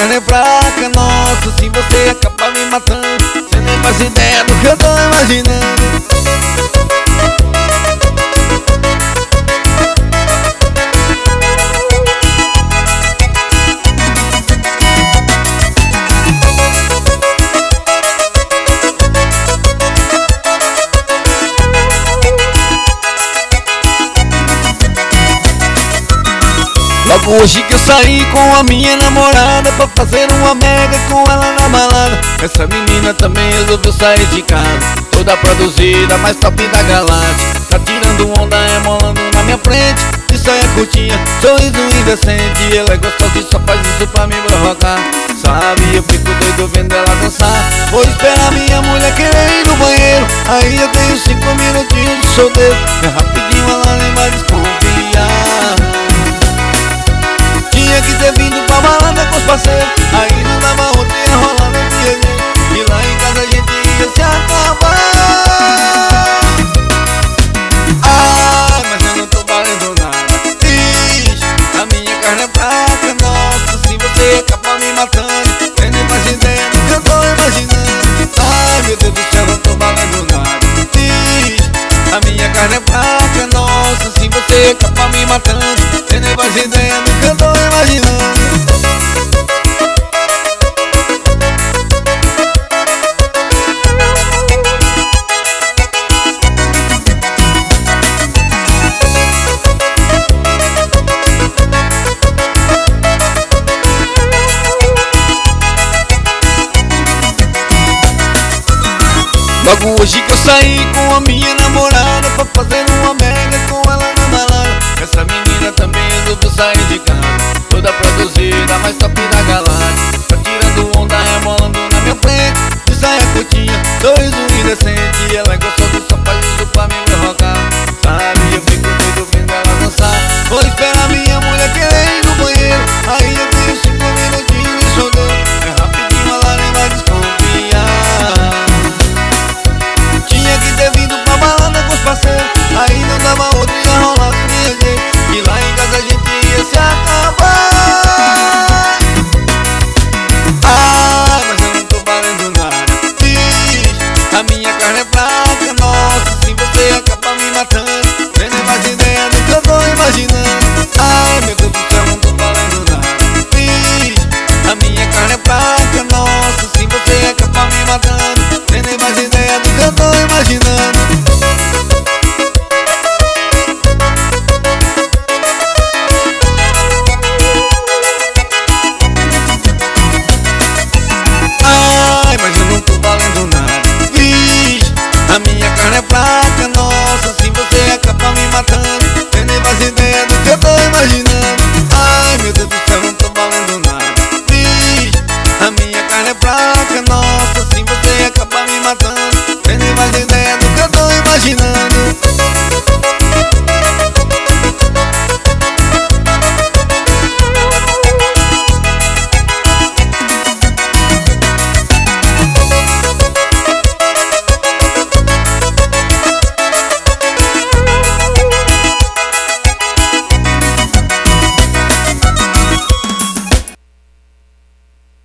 carne é fraca, nossa, se você acaba me matando, cê nem faz ideia do que eu tô imaginando. Logo hoje que eu saí com a minha namorada pra fazer uma mega com ela na balada. Essa menina também resolveu sair de casa, toda produzida, mais top da galáxia. Tá tirando onda, emolando na minha frente, de saia curtinha, sorriso indecente. Ela é gostosa e só faz isso pra me provocar, sabe, eu fico doido vendo ela dançar. Vou esperar minha mulher querer ir no banheiro, aí eu tenho 5 minutinhos de solteiro. É rapidinho, ela nem vai desconfiar. Tinha que ter vindo pra balada com os parceiros, aí não dava roteiro, rolando um dia. E lá em casa a gente ia se acabar. Ah, mas eu não tô valendo nada. Ixi, a minha carne é fraca, nossa, se você acaba me matando, cê nem faz ideia do que eu tô imaginando. Ai, meu Deus do céu, não tô valendo nada. Ixi, a minha carne é fraca, nossa, se você acaba me matando, cê nem faz ideia do que eu tô imaginando. Logo hoje que eu saí com a minha namorada pra fazer uma mega